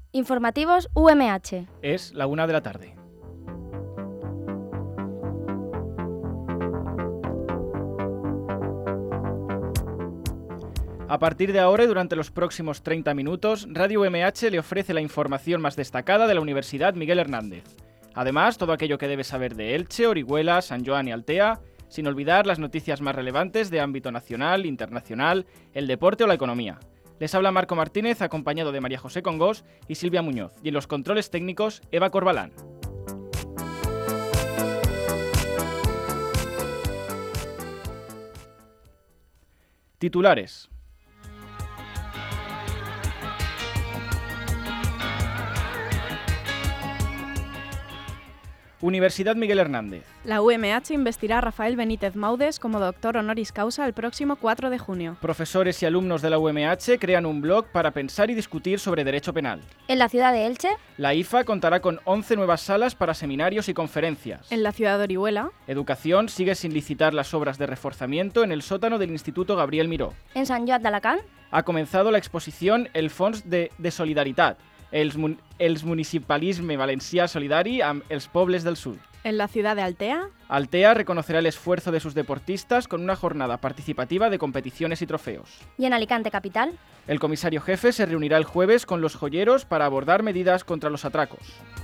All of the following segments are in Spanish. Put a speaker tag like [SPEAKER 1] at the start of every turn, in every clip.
[SPEAKER 1] Informativos UMH.
[SPEAKER 2] Es la 1 de la tarde. A partir de ahora y durante los próximos 30 minutos, Radio UMH le ofrece la información más destacada de la Universidad Miguel Hernández. Además, todo aquello que debe saber de Elche, Orihuela, San Joan y Altea, sin olvidar las noticias más relevantes de ámbito nacional, internacional, el deporte o la economía. Les habla Marco Martínez, acompañado de María José Congós y Silvia Muñoz, y en los controles técnicos, Eva Corbalán. Titulares. Universidad Miguel Hernández.
[SPEAKER 3] La UMH investirá a Rafael Benítez Maudes como doctor honoris causa el próximo 4 de junio.
[SPEAKER 2] Profesores y alumnos de la UMH crean un blog para pensar y discutir sobre derecho penal.
[SPEAKER 1] En la ciudad de Elche,
[SPEAKER 2] La IFA contará con 11 nuevas salas para seminarios y conferencias.
[SPEAKER 3] En la ciudad de Orihuela,
[SPEAKER 2] Educación sigue sin licitar las obras de reforzamiento en el sótano del Instituto Gabriel Miró.
[SPEAKER 1] en Sant Joan d'Alacant,
[SPEAKER 2] Ha comenzado la exposición El Fons de Solidaritat, els municipalisme valencià solidari amb els pobles del sud.
[SPEAKER 3] en la ciudad de Altea,
[SPEAKER 2] Altea reconocerá el esfuerzo de sus deportistas con una jornada participativa de competiciones y trofeos.
[SPEAKER 1] y en Alicante capital,
[SPEAKER 2] El comisario jefe se reunirá el jueves con los joyeros para abordar medidas contra los atracos.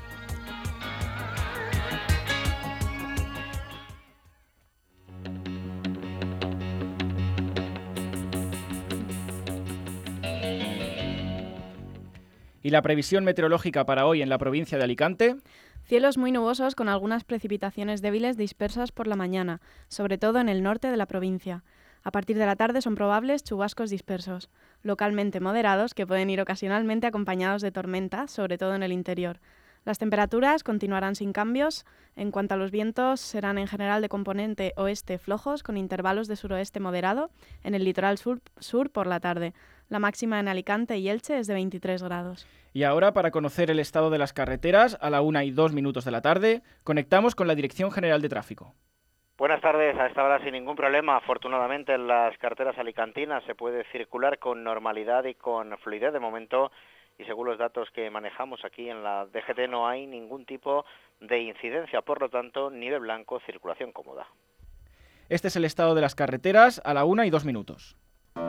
[SPEAKER 2] Y la previsión meteorológica para hoy en la provincia de Alicante.
[SPEAKER 3] cielos muy nubosos con algunas precipitaciones débiles dispersas por la mañana, sobre todo en el norte de la provincia. A partir de la tarde son probables chubascos dispersos, localmente moderados que pueden ir ocasionalmente acompañados de tormentas, sobre todo en el interior. Las temperaturas continuarán sin cambios. En cuanto a los vientos, serán en general de componente oeste flojos, con intervalos de suroeste moderado en el litoral sur por la tarde. La máxima en Alicante y Elche es de 23 grados.
[SPEAKER 2] Y ahora, para conocer el estado de las carreteras, a la 1:02 de la tarde, conectamos con la Dirección General de Tráfico.
[SPEAKER 4] Buenas tardes, a esta hora sin ningún problema. Afortunadamente en las carreteras alicantinas se puede circular con normalidad y con fluidez de momento, y según los datos que manejamos aquí en la DGT no hay ningún tipo de incidencia, por lo tanto, nivel blanco, circulación cómoda.
[SPEAKER 2] Este es el estado de las carreteras a la 1:02.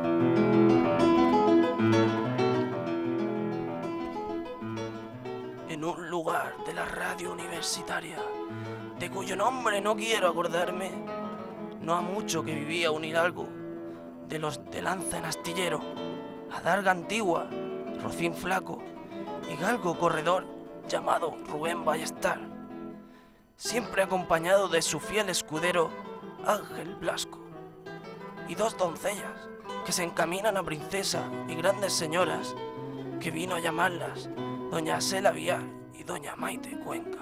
[SPEAKER 5] En un lugar de la radio universitaria, de cuyo nombre no quiero acordarme, no ha mucho que vivía un hidalgo, de los de lanza en astillero, adarga antigua, rocín flaco y galgo corredor llamado Rubén Ballestar, siempre acompañado de su fiel escudero Ángel Blasco, y dos doncellas que se encaminan a princesa y grandes señoras, que vino a llamarlas doña Sela Vial y doña Maite Cuenca.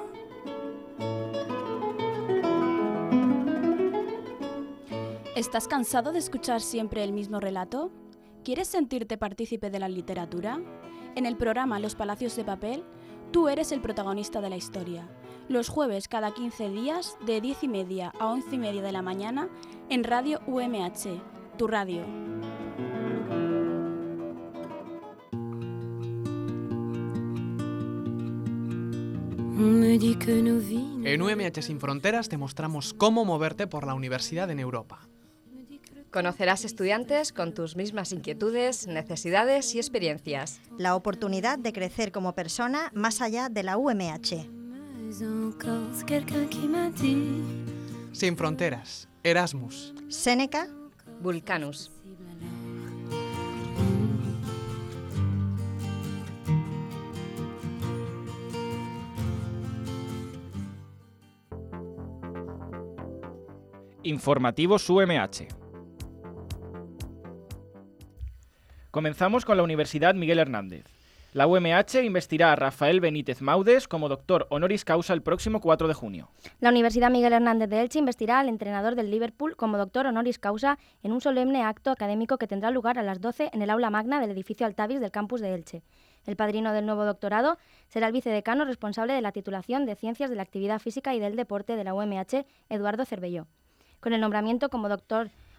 [SPEAKER 6] ¿Estás cansado de escuchar siempre el mismo relato? ¿Quieres sentirte partícipe de la literatura? En el programa Los Palacios de Papel, tú eres el protagonista de la historia. Los jueves cada 15 días, de 10:30 a 11:30 de la mañana, en Radio UMH, tu radio.
[SPEAKER 7] En UMH Sin Fronteras te mostramos cómo moverte por la universidad en Europa.
[SPEAKER 8] Conocerás estudiantes con tus mismas inquietudes, necesidades y experiencias.
[SPEAKER 9] La oportunidad de crecer como persona más allá de la UMH.
[SPEAKER 7] Sin Fronteras, Erasmus,
[SPEAKER 9] Séneca,
[SPEAKER 8] Vulcanus.
[SPEAKER 2] Informativos UMH. Comenzamos con la Universidad Miguel Hernández. La UMH investirá a Rafael Benítez Maudes como doctor honoris causa el próximo 4 de junio.
[SPEAKER 1] La Universidad Miguel Hernández de Elche investirá al entrenador del Liverpool como doctor honoris causa en un solemne acto académico que tendrá lugar a las 12 en el aula magna del edificio Altavis del campus de Elche. El padrino del nuevo doctorado será el vicedecano responsable de la titulación de Ciencias de la Actividad Física y del Deporte de la UMH, Eduardo Cervelló. Con el nombramiento como doctor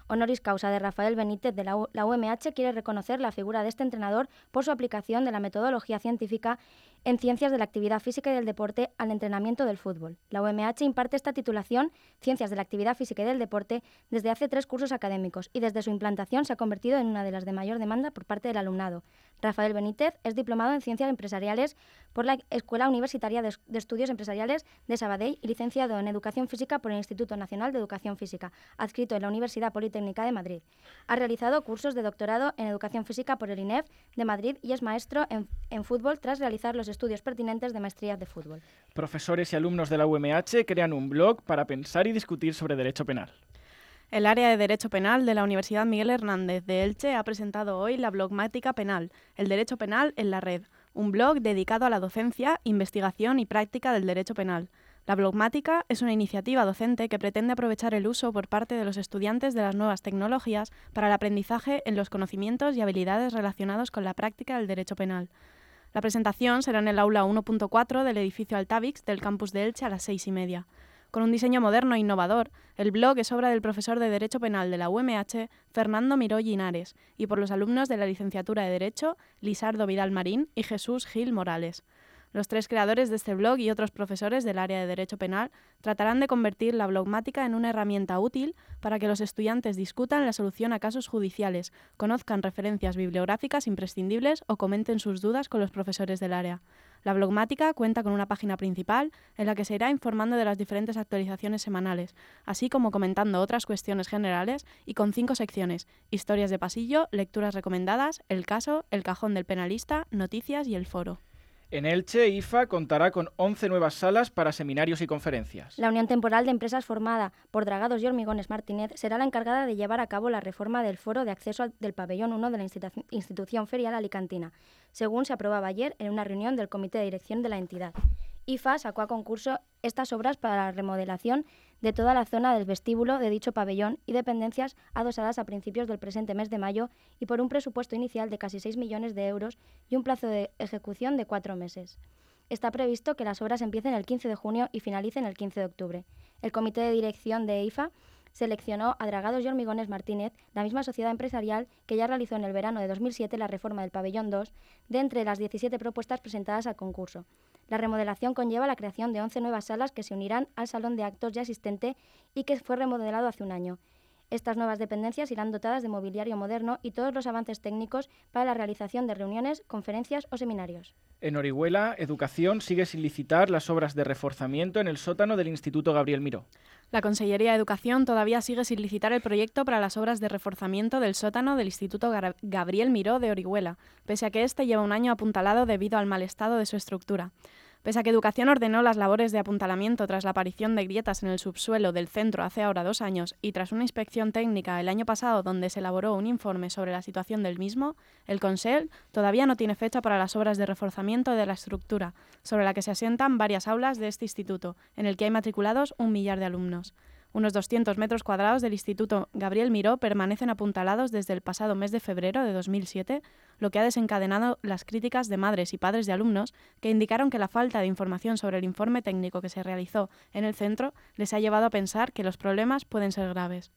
[SPEAKER 1] honoris causa de Rafael Benítez de la UMH quiere reconocer la figura de este entrenador por su aplicación de la metodología científica en ciencias de la actividad física y del deporte al entrenamiento del fútbol. La UMH imparte esta titulación, Ciencias de la Actividad Física y del Deporte, desde hace 3 cursos académicos y desde su implantación se ha convertido en una de las de mayor demanda por parte del alumnado. Rafael Benítez es diplomado en Ciencias Empresariales por la Escuela Universitaria de Estudios Empresariales de Sabadell y licenciado en Educación Física por el Instituto Nacional de Educación Física, adscrito en la Universidad Politécnica de Madrid. Ha realizado cursos de doctorado en Educación Física por el INEF de Madrid y es maestro en fútbol tras realizar los estudios pertinentes de maestría de fútbol.
[SPEAKER 2] Profesores y alumnos de la UMH crean un blog para pensar y discutir sobre derecho penal.
[SPEAKER 3] El área de Derecho Penal de la Universidad Miguel Hernández de Elche ha presentado hoy la Blogmática Penal, el derecho penal en la red, un blog dedicado a la docencia, investigación y práctica del derecho penal. La Blogmática es una iniciativa docente que pretende aprovechar el uso por parte de los estudiantes de las nuevas tecnologías para el aprendizaje en los conocimientos y habilidades relacionados con la práctica del derecho penal. La presentación será en el aula 1.4 del edificio Altavix del campus de Elche a las 6:30. Con un diseño moderno e innovador, el blog es obra del profesor de Derecho Penal de la UMH, Fernando Miró Linares, y por los alumnos de la licenciatura de Derecho, Lisardo Vidal Marín y Jesús Gil Morales. Los 3 creadores de este blog y otros profesores del área de Derecho Penal tratarán de convertir la blogmática en una herramienta útil para que los estudiantes discutan la solución a casos judiciales, conozcan referencias bibliográficas imprescindibles o comenten sus dudas con los profesores del área. La blogmática cuenta con una página principal en la que se irá informando de las diferentes actualizaciones semanales, así como comentando otras cuestiones generales y con 5 secciones: historias de pasillo, lecturas recomendadas, el caso, el cajón del penalista, noticias y el foro.
[SPEAKER 2] En Elche, IFA contará con 11 nuevas salas para seminarios y conferencias.
[SPEAKER 1] La Unión Temporal de Empresas formada por Dragados y Hormigones Martínez será la encargada de llevar a cabo la reforma del foro de acceso del pabellón 1 de la institución ferial alicantina, según se aprobaba ayer en una reunión del comité de dirección de la entidad. IFA sacó a concurso estas obras para la remodelación de toda la zona del vestíbulo de dicho pabellón y dependencias adosadas a principios del presente mes de mayo y por un presupuesto inicial de casi 6 millones de euros y un plazo de ejecución de 4 meses. Está previsto que las obras empiecen el 15 de junio y finalicen el 15 de octubre. El comité de dirección de IFA seleccionó a Dragados y Hormigones Martínez, la misma sociedad empresarial que ya realizó en el verano de 2007 la reforma del pabellón 2, de entre las 17 propuestas presentadas al concurso. La remodelación conlleva la creación de 11 nuevas salas que se unirán al salón de actos ya existente y que fue remodelado hace un año. Estas nuevas dependencias irán dotadas de mobiliario moderno y todos los avances técnicos para la realización de reuniones, conferencias o seminarios.
[SPEAKER 2] En Orihuela, Educación sigue sin licitar las obras de reforzamiento en el sótano del Instituto Gabriel Miró.
[SPEAKER 3] La Consellería de Educación todavía sigue sin licitar el proyecto para las obras de reforzamiento del sótano del Instituto Gabriel Miró de Orihuela, pese a que este lleva un año apuntalado debido al mal estado de su estructura. Pese a que Educación ordenó las labores de apuntalamiento tras la aparición de grietas en el subsuelo del centro hace ahora 2 años y tras una inspección técnica el año pasado donde se elaboró un informe sobre la situación del mismo, el Consell todavía no tiene fecha para las obras de reforzamiento de la estructura, sobre la que se asientan varias aulas de este instituto, en el que hay matriculados 1 millar de alumnos. Unos 200 metros cuadrados del Instituto Gabriel Miró permanecen apuntalados desde el pasado mes de febrero de 2007, lo que ha desencadenado las críticas de madres y padres de alumnos que indicaron que la falta de información sobre el informe técnico que se realizó en el centro les ha llevado a pensar que los problemas pueden ser graves.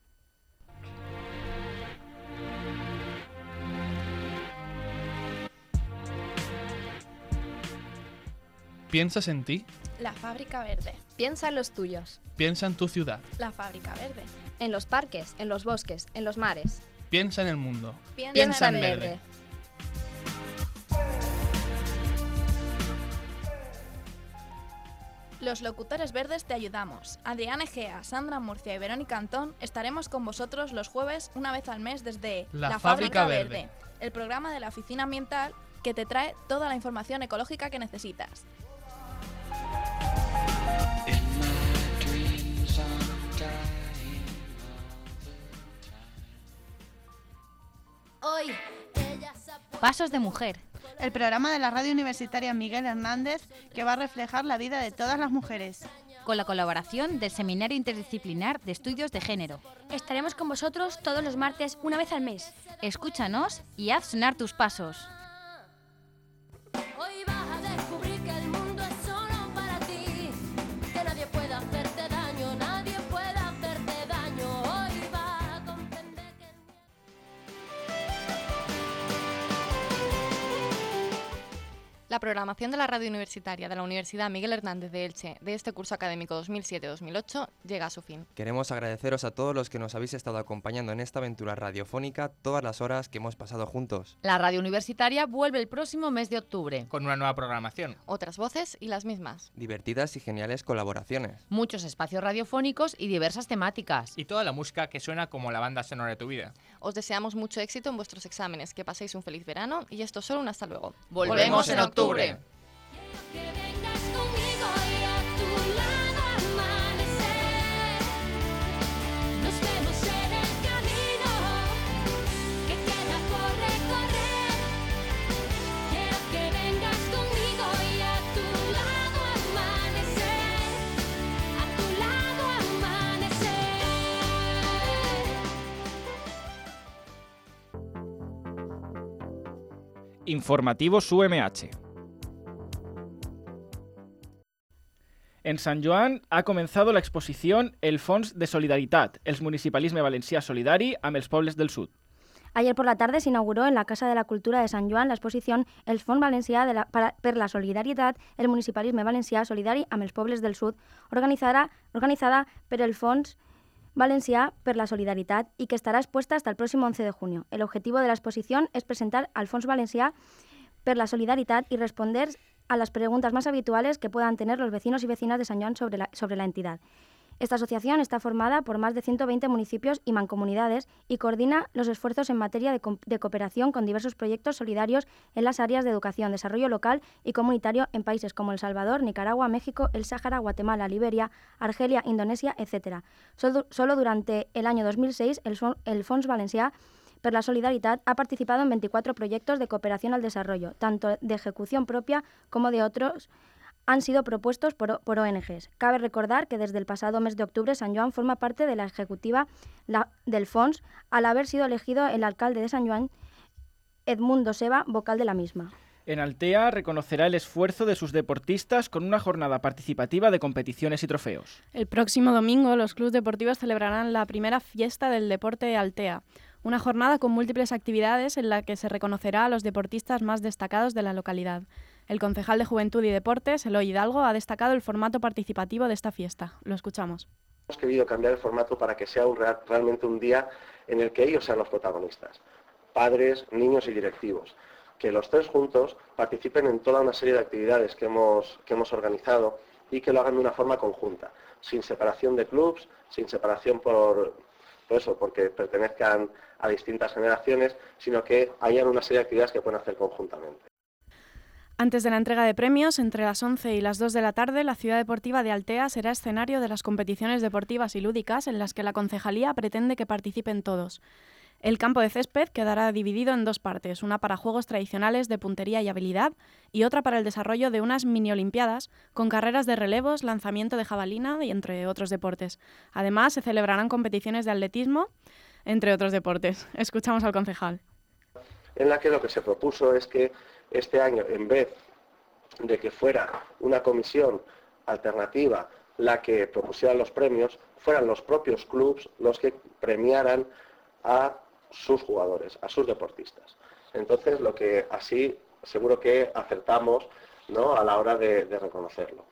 [SPEAKER 10] ¿Piensas en ti?
[SPEAKER 11] La Fábrica Verde.
[SPEAKER 8] Piensa en los tuyos.
[SPEAKER 10] Piensa en tu ciudad.
[SPEAKER 11] La Fábrica Verde.
[SPEAKER 8] En los parques, en los bosques, en los mares.
[SPEAKER 10] Piensa en el mundo.
[SPEAKER 8] Piensa en verde.
[SPEAKER 11] Los locutores verdes te ayudamos. Adrián Egea, Sandra Murcia y Verónica Antón estaremos con vosotros los jueves una vez al mes desde
[SPEAKER 10] La Fábrica Verde,
[SPEAKER 11] el programa de la Oficina Ambiental que te trae toda la información ecológica que necesitas.
[SPEAKER 12] Pasos de Mujer,
[SPEAKER 13] el programa de la Radio Universitaria Miguel Hernández que va a reflejar la vida de todas las mujeres.
[SPEAKER 12] Con la colaboración del Seminario Interdisciplinar de Estudios de Género.
[SPEAKER 14] Estaremos con vosotros todos los martes una vez al mes.
[SPEAKER 12] Escúchanos y haz sonar tus pasos.
[SPEAKER 15] Hoy vas a descubrir que el mundo es solo para ti, que nadie puede hacerte daño, nadie puede hacerte daño. Hoy vas a
[SPEAKER 16] La programación de la radio universitaria de la Universidad Miguel Hernández de Elche de este curso académico 2007-2008 llega a su fin.
[SPEAKER 17] Queremos agradeceros a todos los que nos habéis estado acompañando en esta aventura radiofónica todas las horas que hemos pasado juntos.
[SPEAKER 18] La radio universitaria vuelve el próximo mes de octubre.
[SPEAKER 10] Con una nueva programación.
[SPEAKER 16] Otras voces y las mismas.
[SPEAKER 17] Divertidas y geniales colaboraciones.
[SPEAKER 18] Muchos espacios radiofónicos y diversas temáticas.
[SPEAKER 10] Y toda la música que suena como la banda sonora de tu vida.
[SPEAKER 16] Os deseamos mucho éxito en vuestros exámenes, que paséis un feliz verano y esto es solo un hasta luego.
[SPEAKER 18] Volvemos en octubre.
[SPEAKER 2] Informativos UMH. En Sant Joan ha comenzado la exposición El Fons de Solidaritat, el municipalisme valencià solidari amb els pobles del sud.
[SPEAKER 1] Ayer por la tarde se inauguró en la Casa de la Cultura de Sant Joan la exposición El Fons Valencià per la Solidaritat, el municipalisme valencià solidari amb els pobles del sud, organizada per el Fons Valencià per la Solidaritat y que estará expuesta hasta el próximo 11 de junio. El objetivo de la exposición es presentar al Fons Valencià per la Solidaritat y responder a las preguntas más habituales que puedan tener los vecinos y vecinas de Sant Joan sobre la entidad. Esta asociación está formada por más de 120 municipios y mancomunidades y coordina los esfuerzos en materia de cooperación con diversos proyectos solidarios en las áreas de educación, desarrollo local y comunitario en países como El Salvador, Nicaragua, México, el Sáhara, Guatemala, Liberia, Argelia, Indonesia, etc. Solo durante el año 2006 el Fons Valencià per la Solidaritat ha participado en 24 proyectos de cooperación al desarrollo, tanto de ejecución propia como de otros han sido propuestos por ONGs. Cabe recordar que desde el pasado mes de octubre Sant Joan forma parte de la ejecutiva del Fons, al haber sido elegido el alcalde de Sant Joan, Edmundo Seba, vocal de la misma.
[SPEAKER 2] En Altea reconocerá el esfuerzo de sus deportistas con una jornada participativa de competiciones y trofeos.
[SPEAKER 3] El próximo domingo los clubes deportivos celebrarán la primera fiesta del deporte Altea, una jornada con múltiples actividades en la que se reconocerá a los deportistas más destacados de la localidad. El concejal de Juventud y Deportes, Eloy Hidalgo, ha destacado el formato participativo de esta fiesta. Lo escuchamos.
[SPEAKER 19] Hemos querido cambiar el formato para que sea realmente un día en el que ellos sean los protagonistas, padres, niños y directivos, que los tres juntos participen en toda una serie de actividades que hemos organizado y que lo hagan de una forma conjunta, sin separación de clubs, sin separación porque pertenezcan a distintas generaciones, sino que hayan una serie de actividades que pueden hacer conjuntamente.
[SPEAKER 3] Antes de la entrega de premios, entre las 11 y las 2 de la tarde, la ciudad deportiva de Altea será escenario de las competiciones deportivas y lúdicas en las que la concejalía pretende que participen todos. El campo de césped quedará dividido en dos partes, una para juegos tradicionales de puntería y habilidad y otra para el desarrollo de unas mini-olimpiadas con carreras de relevos, lanzamiento de jabalina y entre otros deportes. Además, se celebrarán competiciones de atletismo, entre otros deportes. Escuchamos al concejal.
[SPEAKER 19] En la que lo que se propuso es que este año, en vez de que fuera una comisión alternativa la que propusiera los premios, fueran los propios clubs los que premiaran a sus jugadores, a sus deportistas. Entonces, lo que así seguro que acertamos, ¿no?, a la hora de reconocerlo.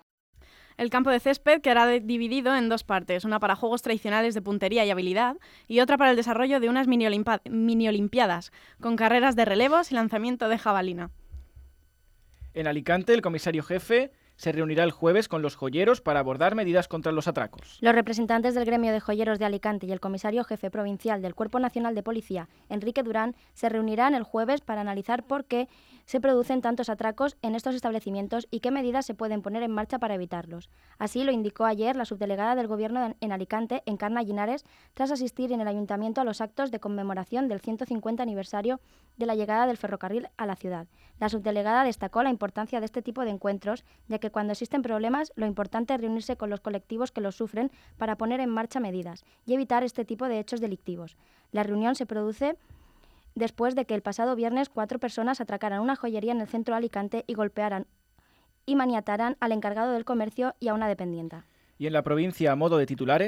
[SPEAKER 3] El campo de césped quedará dividido en dos partes, una para juegos tradicionales de puntería y habilidad y otra para el desarrollo de unas mini-olimpiadas con carreras de relevos y lanzamiento de jabalina.
[SPEAKER 2] En Alicante, el comisario jefe se reunirá el jueves con los joyeros para abordar medidas contra los atracos.
[SPEAKER 1] Los representantes del gremio de joyeros de Alicante y el comisario jefe provincial del Cuerpo Nacional de Policía, Enrique Durán, se reunirán el jueves para analizar por qué se producen tantos atracos en estos establecimientos y qué medidas se pueden poner en marcha para evitarlos. Así lo indicó ayer la subdelegada del Gobierno en Alicante, Encarna Linares, tras asistir en el Ayuntamiento a los actos de conmemoración del 150 aniversario de la llegada del ferrocarril a la ciudad. La subdelegada destacó la importancia de este tipo de encuentros, ya que cuando existen problemas, lo importante es reunirse con los colectivos que los sufren para poner en marcha medidas y evitar este tipo de hechos delictivos. La reunión se produce después de que el pasado viernes 4 personas atracaran una joyería en el centro de Alicante y golpearan y maniataran al encargado del comercio y a una dependienta.
[SPEAKER 2] Y en la provincia, a modo de titulares,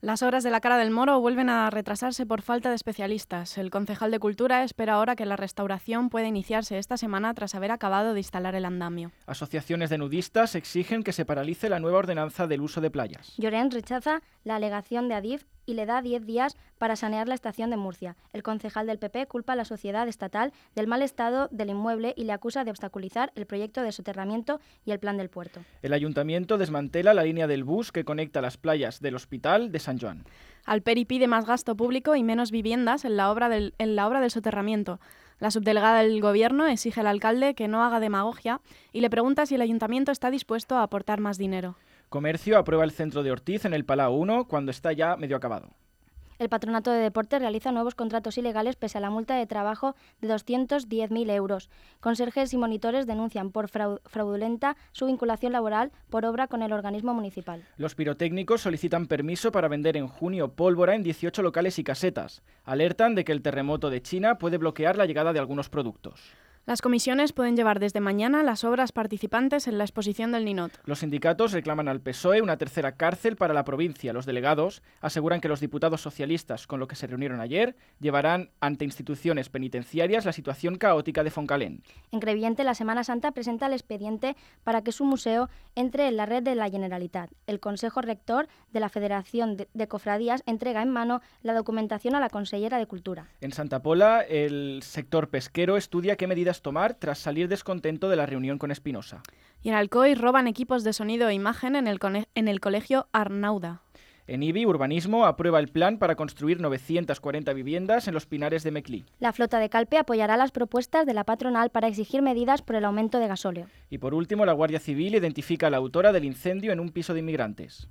[SPEAKER 3] Las obras de la Cara del Moro vuelven a retrasarse por falta de especialistas. El concejal de Cultura espera ahora que la restauración pueda iniciarse esta semana tras haber acabado de instalar el andamio.
[SPEAKER 2] Asociaciones de nudistas exigen que se paralice la nueva ordenanza del uso de playas.
[SPEAKER 1] Llorens rechaza la alegación de Adif y le da 10 días para sanear la estación de Murcia. El concejal del PP culpa a la sociedad estatal del mal estado del inmueble y le acusa de obstaculizar el proyecto de soterramiento y el plan del puerto.
[SPEAKER 2] El ayuntamiento desmantela la línea del bus que conecta las playas del Hospital de San Joan.
[SPEAKER 3] Alperi pide más gasto público y menos viviendas en la obra del soterramiento. La subdelegada del Gobierno exige al alcalde que no haga demagogia y le pregunta si el ayuntamiento está dispuesto a aportar más dinero.
[SPEAKER 2] Comercio aprueba el centro de Ortiz en el Palau 1 cuando está ya medio acabado.
[SPEAKER 1] El Patronato de Deportes realiza nuevos contratos ilegales pese a la multa de trabajo de 210.000 euros. Conserjes y monitores denuncian por fraudulenta su vinculación laboral por obra con el organismo municipal.
[SPEAKER 2] Los pirotécnicos solicitan permiso para vender en junio pólvora en 18 locales y casetas. Alertan de que el terremoto de China puede bloquear la llegada de algunos productos.
[SPEAKER 3] Las comisiones pueden llevar desde mañana las obras participantes en la exposición del Ninot.
[SPEAKER 2] Los sindicatos reclaman al PSOE una tercera cárcel para la provincia. Los delegados aseguran que los diputados socialistas, con los que se reunieron ayer, llevarán ante instituciones penitenciarias la situación caótica de Foncalén.
[SPEAKER 1] En Crevillente, la Semana Santa presenta el expediente para que su museo entre en la red de la Generalitat. El Consejo Rector de la Federación de Cofradías entrega en mano la documentación a la consellera de Cultura.
[SPEAKER 2] En Santa Pola, el sector pesquero estudia qué medidas tomar tras salir descontento de la reunión con Espinosa.
[SPEAKER 3] Y en Alcoy roban equipos de sonido e imagen en el colegio Arnauda.
[SPEAKER 2] En IBI, Urbanismo aprueba el plan para construir 940 viviendas en los Pinares de Meclí.
[SPEAKER 1] La flota de Calpe apoyará las propuestas de la patronal para exigir medidas por el aumento de gasóleo.
[SPEAKER 2] Y por último, la Guardia Civil identifica a la autora del incendio en un piso de inmigrantes.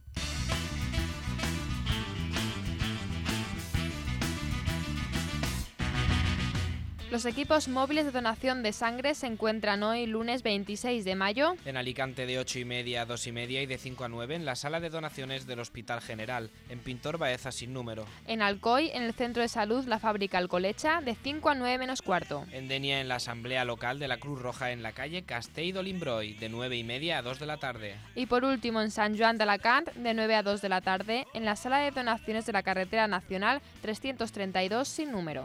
[SPEAKER 20] Los equipos móviles de donación de sangre se encuentran hoy, lunes 26 de mayo,
[SPEAKER 21] en Alicante de 8:30 a 2:30 y de 5 a 9 en la sala de donaciones del Hospital General, en Pintor Baeza sin número.
[SPEAKER 20] En Alcoy, en el Centro de Salud La Fábrica Alcolecha, de 5 a 9 menos cuarto.
[SPEAKER 21] En Denia, en la Asamblea Local de la Cruz Roja en la calle Castell d'Olimbroy, de 9:30 a 2 de la tarde.
[SPEAKER 20] Y por último, en Sant Joan d'Alacant, de 9 a 2 de la tarde, en la sala de donaciones de la Carretera Nacional 332 sin número.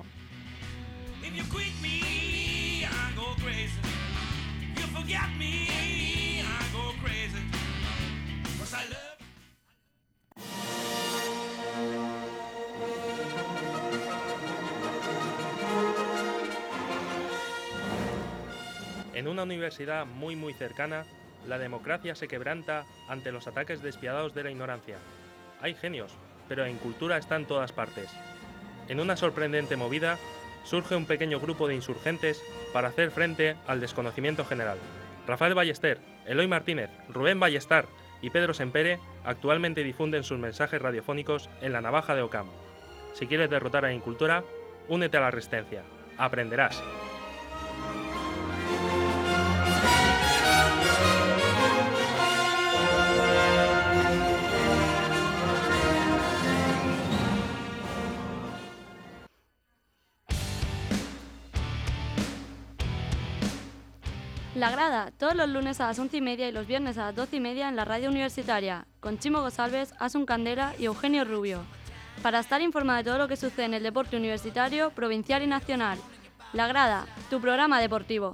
[SPEAKER 22] En una universidad muy cercana, la democracia se quebranta ante los ataques despiadados de la ignorancia. Hay genios, pero en cultura está en todas partes. En una sorprendente movida, surge un pequeño grupo de insurgentes para hacer frente al desconocimiento general. Rafael Ballester, Eloy Martínez, Rubén Ballestar y Pedro Sempere actualmente difunden sus mensajes radiofónicos en la Navaja de Ocam. Si quieres derrotar a la incultura, únete a la resistencia. Aprenderás.
[SPEAKER 23] La Grada, todos los lunes a las 11:30 y los viernes a las 12:30 en la radio universitaria, con Chimo González, Asun Candera y Eugenio Rubio. Para estar informado de todo lo que sucede en el deporte universitario, provincial y nacional. La Grada, tu programa deportivo.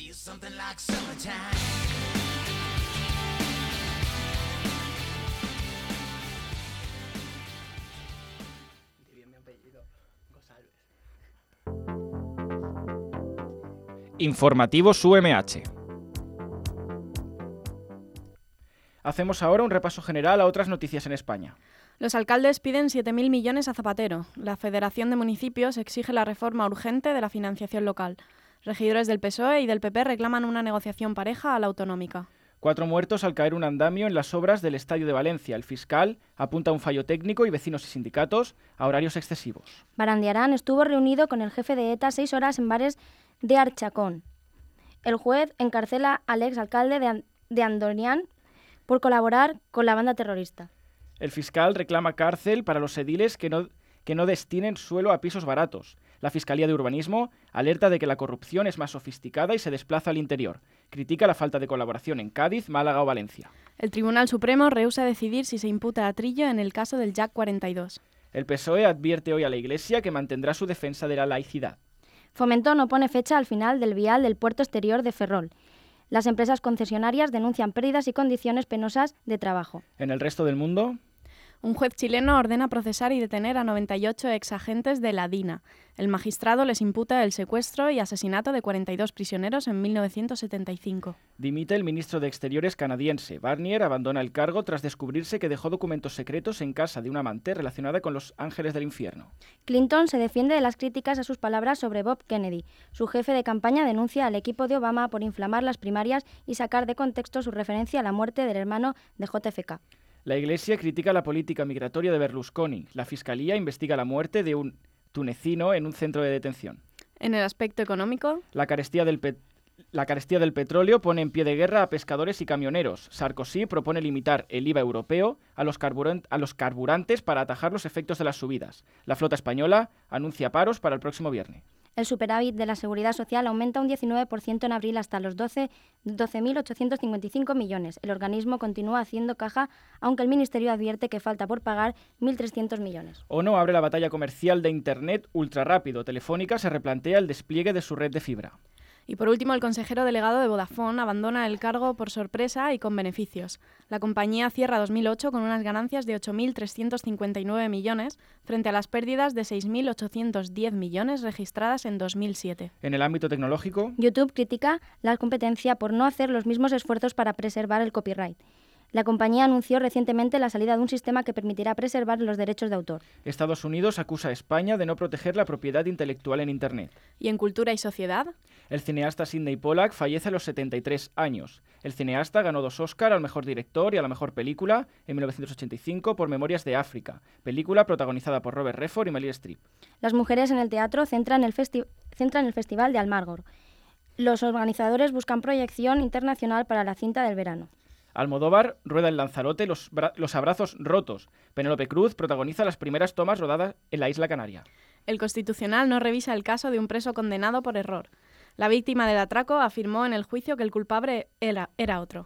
[SPEAKER 2] Informativos UMH. Hacemos ahora un repaso general a otras noticias en España.
[SPEAKER 3] Los alcaldes piden 7.000 millones a Zapatero. La Federación de Municipios exige la reforma urgente de la financiación local. Regidores del PSOE y del PP reclaman una negociación pareja a la autonómica.
[SPEAKER 2] 4 muertos al caer un andamio en las obras del Estadio de Valencia. El fiscal apunta a un fallo técnico y vecinos y sindicatos a horarios excesivos.
[SPEAKER 1] Barandiarán estuvo reunido con el jefe de ETA 6 horas en bares de Archacón. El juez encarcela al exalcalde de Andonián por colaborar con la banda terrorista.
[SPEAKER 2] El fiscal reclama cárcel para los ediles que no destinen suelo a pisos baratos. La Fiscalía de Urbanismo alerta de que la corrupción es más sofisticada y se desplaza al interior. Critica la falta de colaboración en Cádiz, Málaga o Valencia.
[SPEAKER 3] El Tribunal Supremo rehúsa decidir si se imputa a Trillo en el caso del Jack 42.
[SPEAKER 2] El PSOE advierte hoy a la Iglesia que mantendrá su defensa de la laicidad.
[SPEAKER 1] Fomento no pone fecha al final del vial del puerto exterior de Ferrol. Las empresas concesionarias denuncian pérdidas y condiciones penosas de trabajo.
[SPEAKER 2] En el resto del mundo,
[SPEAKER 3] un juez chileno ordena procesar y detener a 98 exagentes de la DINA. El magistrado les imputa el secuestro y asesinato de 42 prisioneros en 1975.
[SPEAKER 2] Dimite el ministro de Exteriores canadiense. Barnier abandona el cargo tras descubrirse que dejó documentos secretos en casa de una amante relacionada con los ángeles del infierno.
[SPEAKER 1] Clinton se defiende de las críticas a sus palabras sobre Bob Kennedy. Su jefe de campaña denuncia al equipo de Obama por inflamar las primarias y sacar de contexto su referencia a la muerte del hermano de JFK.
[SPEAKER 2] La Iglesia critica la política migratoria de Berlusconi. La Fiscalía investiga la muerte de un tunecino en un centro de detención.
[SPEAKER 3] En el aspecto económico,
[SPEAKER 2] la carestía del petróleo pone en pie de guerra a pescadores y camioneros. Sarkozy propone limitar el IVA europeo a los carburantes para atajar los efectos de las subidas. La flota española anuncia paros para el próximo viernes.
[SPEAKER 1] El superávit de la Seguridad Social aumenta un 19% en abril hasta los 12.855 millones. El organismo continúa haciendo caja, aunque el Ministerio advierte que falta por pagar 1.300 millones.
[SPEAKER 2] ONU abre la batalla comercial de Internet ultrarrápido. Telefónica se replantea el despliegue de su red de fibra.
[SPEAKER 3] Y por último, el consejero delegado de Vodafone abandona el cargo por sorpresa y con beneficios. La compañía cierra 2008 con unas ganancias de 8.359 millones frente a las pérdidas de 6.810 millones registradas en 2007.
[SPEAKER 2] En el ámbito tecnológico,
[SPEAKER 1] YouTube critica la competencia por no hacer los mismos esfuerzos para preservar el copyright. La compañía anunció recientemente la salida de un sistema que permitirá preservar los derechos de autor.
[SPEAKER 2] Estados Unidos acusa a España de no proteger la propiedad intelectual en Internet.
[SPEAKER 3] ¿Y en cultura y sociedad?
[SPEAKER 2] El cineasta Sidney Pollack fallece a los 73 años. El cineasta ganó 2 Oscar al mejor director y a la mejor película en 1985 por Memorias de África, película protagonizada por Robert Redford y Meryl Streep.
[SPEAKER 1] Las mujeres en el teatro centran el Festival de Almagro. Los organizadores buscan proyección internacional para la cinta del verano.
[SPEAKER 2] Almodóvar rueda en Lanzarote los abrazos rotos. Penélope Cruz protagoniza las primeras tomas rodadas en la isla Canaria.
[SPEAKER 3] El Constitucional no revisa el caso de un preso condenado por error. La víctima del atraco afirmó en el juicio que el culpable era otro.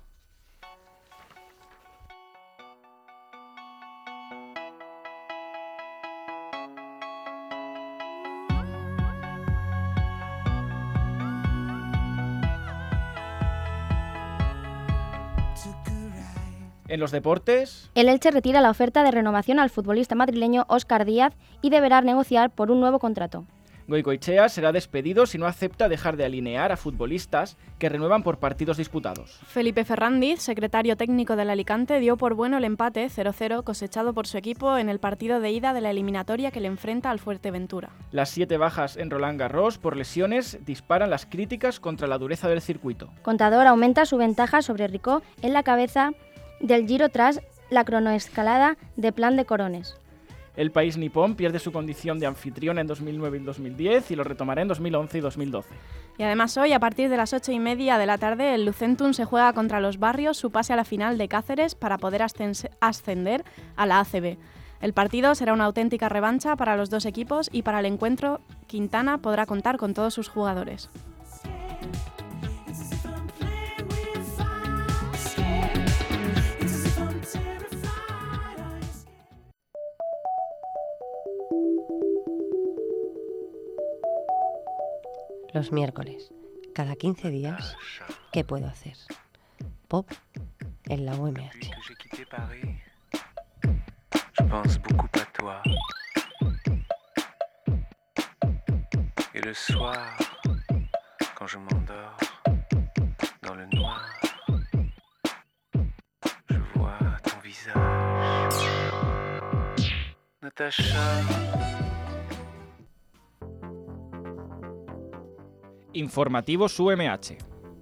[SPEAKER 2] En los deportes,
[SPEAKER 1] el Elche retira la oferta de renovación al futbolista madrileño Óscar Díaz y deberá negociar por un nuevo contrato.
[SPEAKER 2] Goicoechea será despedido si no acepta dejar de alinear a futbolistas que renuevan por partidos disputados.
[SPEAKER 3] Felipe Ferrandiz, secretario técnico del Alicante, dio por bueno el empate 0-0 cosechado por su equipo en el partido de ida de la eliminatoria que le enfrenta al Fuerteventura.
[SPEAKER 2] Las 7 bajas en Roland Garros por lesiones disparan las críticas contra la dureza del circuito.
[SPEAKER 1] Contador aumenta su ventaja sobre Ricó en la cabeza del Giro tras la cronoescalada de Plan de Corones.
[SPEAKER 2] El país nipón pierde su condición de anfitrión en 2009 y 2010 y lo retomará en 2011 y 2012.
[SPEAKER 3] Y además hoy, a partir de las 8:30 de la tarde, el Lucentum se juega contra los Barrios su pase a la final de Cáceres para poder ascender a la ACB. El partido será una auténtica revancha para los dos equipos y para el encuentro Quintana podrá contar con todos sus jugadores.
[SPEAKER 4] Los miércoles, cada 15 días, ¿qué puedo hacer? Pop en la UMH.
[SPEAKER 5] Je pense beaucoup à toi. Et le soir, quand je m'endors dans le noir, je vois ton visage. Natasha.
[SPEAKER 2] Informativos UMH.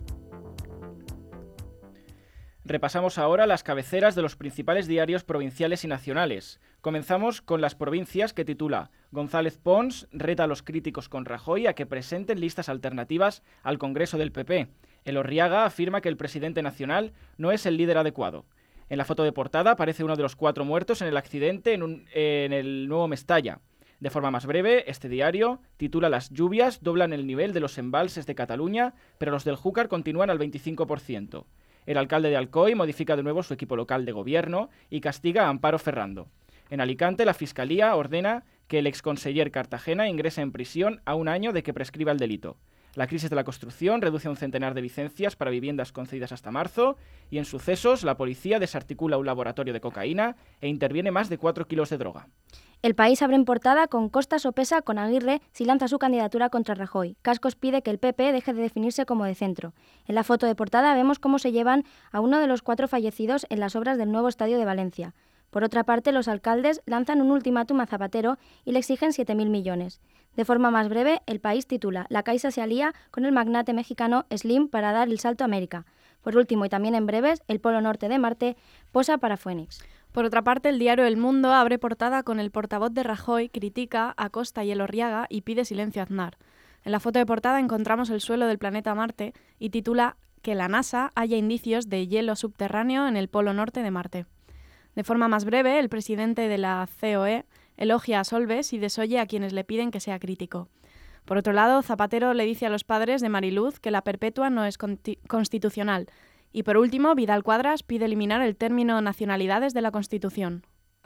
[SPEAKER 2] Repasamos ahora las cabeceras de los principales diarios provinciales y nacionales. Comenzamos con Las Provincias, que titula González Pons reta a los críticos con Rajoy a que presenten listas alternativas al Congreso del PP. Elorriaga afirma que el presidente nacional no es el líder adecuado. En la foto de portada aparece uno de los 4 muertos en el accidente en el nuevo Mestalla. De forma más breve, este diario titula Las lluvias doblan el nivel de los embalses de Cataluña, pero los del Júcar continúan al 25%. El alcalde de Alcoy modifica de nuevo su equipo local de gobierno y castiga a Amparo Ferrando. En Alicante, la Fiscalía ordena que el exconseller Cartagena ingrese en prisión a un año de que prescriba el delito. La crisis de la construcción reduce a un centenar de licencias para viviendas concedidas hasta marzo y en sucesos la policía desarticula un laboratorio de cocaína e interviene más de 4 kilos de droga.
[SPEAKER 1] El País abre en portada con Costa sopesa con Aguirre si lanza su candidatura contra Rajoy. Cascos pide que el PP deje de definirse como de centro. En la foto de portada vemos cómo se llevan a uno de los 4 fallecidos en las obras del nuevo estadio de Valencia. Por otra parte, los alcaldes lanzan un ultimátum a Zapatero y le exigen 7.000 millones. De forma más breve, El País titula «La Caixa se alía con el magnate mexicano Slim para dar el salto a América». Por último, y también en breves, el Polo Norte de Marte posa para Phoenix.
[SPEAKER 3] Por otra parte, el diario El Mundo abre portada con el portavoz de Rajoy, critica a Costa y Elorriaga y pide silencio a Aznar. En la foto de portada encontramos el suelo del planeta Marte y titula que la NASA haya indicios de hielo subterráneo en el Polo Norte de Marte. De forma más breve, el presidente de la COE elogia a Solbes y desoye a quienes le piden que sea crítico. Por otro lado, Zapatero le dice a los padres de Mariluz que la perpetua no es constitucional. Y por último, Vidal Quadras pide eliminar el término nacionalidades de la Constitución.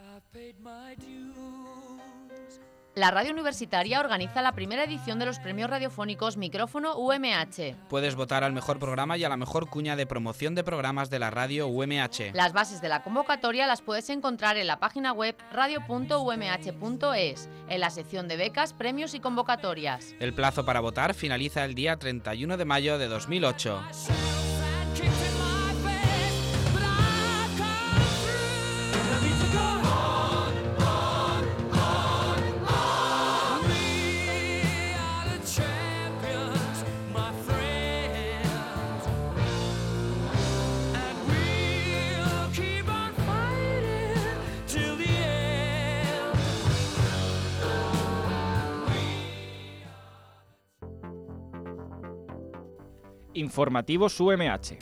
[SPEAKER 18] La radio universitaria organiza la primera edición de los premios radiofónicos Micrófono UMH.
[SPEAKER 21] Puedes votar al mejor programa y a la mejor cuña de promoción de programas de la radio UMH.
[SPEAKER 18] Las bases de la convocatoria las puedes encontrar en la página web radio.umh.es, en la sección de becas, premios y convocatorias.
[SPEAKER 21] El plazo para votar finaliza el día 31 de mayo de 2008.
[SPEAKER 2] Informativos UMH.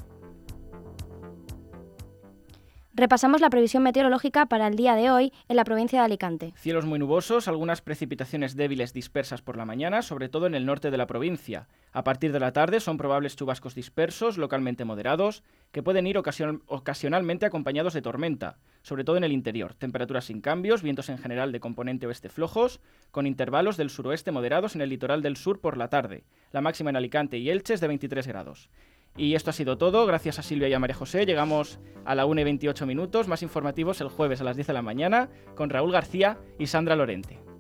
[SPEAKER 1] Repasamos la previsión meteorológica para el día de hoy en la provincia de Alicante.
[SPEAKER 2] Cielos muy nubosos, algunas precipitaciones débiles dispersas por la mañana, sobre todo en el norte de la provincia. A partir de la tarde son probables chubascos dispersos, localmente moderados, que pueden ir ocasionalmente acompañados de tormenta, sobre todo en el interior. Temperaturas sin cambios, vientos en general de componente oeste flojos, con intervalos del suroeste moderados en el litoral del sur por la tarde. La máxima en Alicante y Elche es de 23 grados. Y esto ha sido todo, gracias a Silvia y a María José. Llegamos a la 1:28, más informativos el jueves a las 10 de la mañana con Raúl García y Sandra Lorente.